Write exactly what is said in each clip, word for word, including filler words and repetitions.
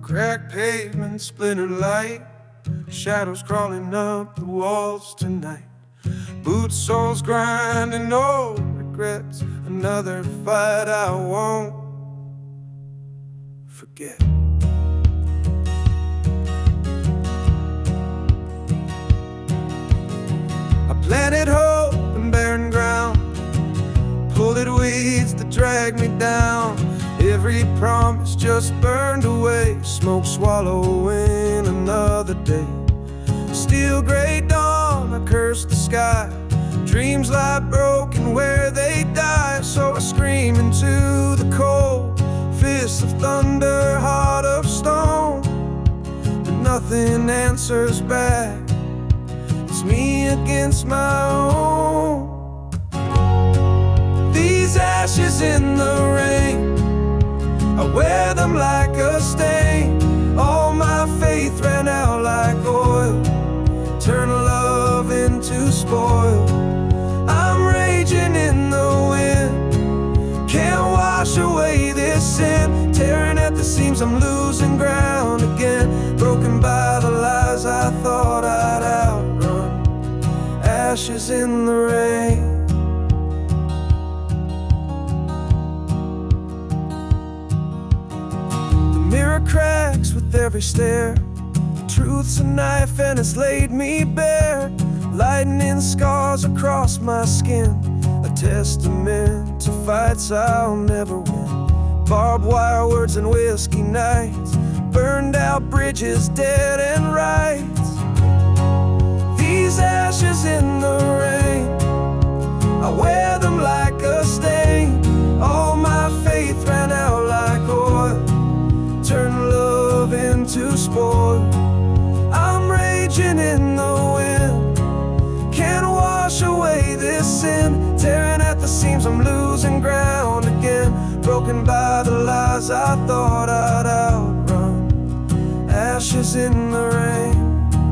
Cracked pavement, splintered light, shadows crawling up the walls tonight. Boot soles grinding, no regrets. Another fight I won't forget. I planted hope in barren ground, pulled at weeds that dragged me down. Every promise just burned away, smoke swallowing another day. Steel gray dawn, I cursed the sky. Dreams lie broken where they die. So I scream into the cold, fists of thunder, heart of stone. But nothing answers back, it's me against my own. These ashes in the rain, I wear them like a stain. All my faith ran out like oil, turn love into spoil. I'm raging in the wind, can't wash away this sin. Tearing at the seams, I'm losing ground again. Broken by the lies I thought I'd outrun. Ashes in the rain. The mirror cracks with every stare. Truth's a knife and it's laid me bare. Lightning scars across my skin, a testament to fights I'll never win. Barbed wire words and whiskey nights, burned out bridges, dead and rights. These ashes in the rain, I wear them like a stain. All my faith ran out like oil, turn love into spoil. I'm raging in the wind, can't wash away this sin. Tearing at the seams, I'm losing ground again. Broken by the lies I thought I'd outrun. Ashes in the rain.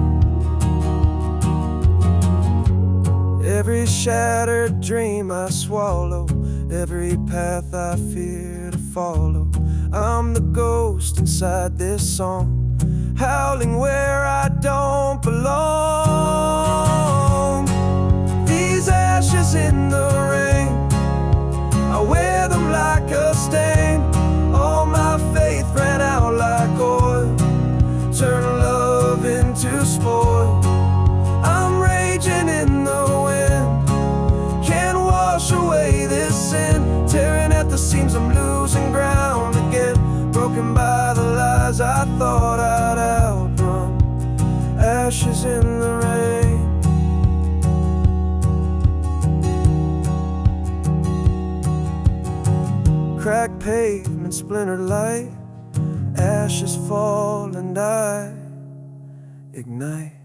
Every shattered dream I swallow, every path I fear to follow. I'm the ghost inside this song, howling where I don't belong. These ashes in the rain, I wear them like a stain. All my faith ran out like oil, turn love into spoil. I'm raging in the wind, can't wash away this sin. Tearing at the seams, I'm losing ground again. Broken by the lies I thought I'd outrun. Ashes in the rain. Cracked pavement, splintered light, ashes fall and I ignite.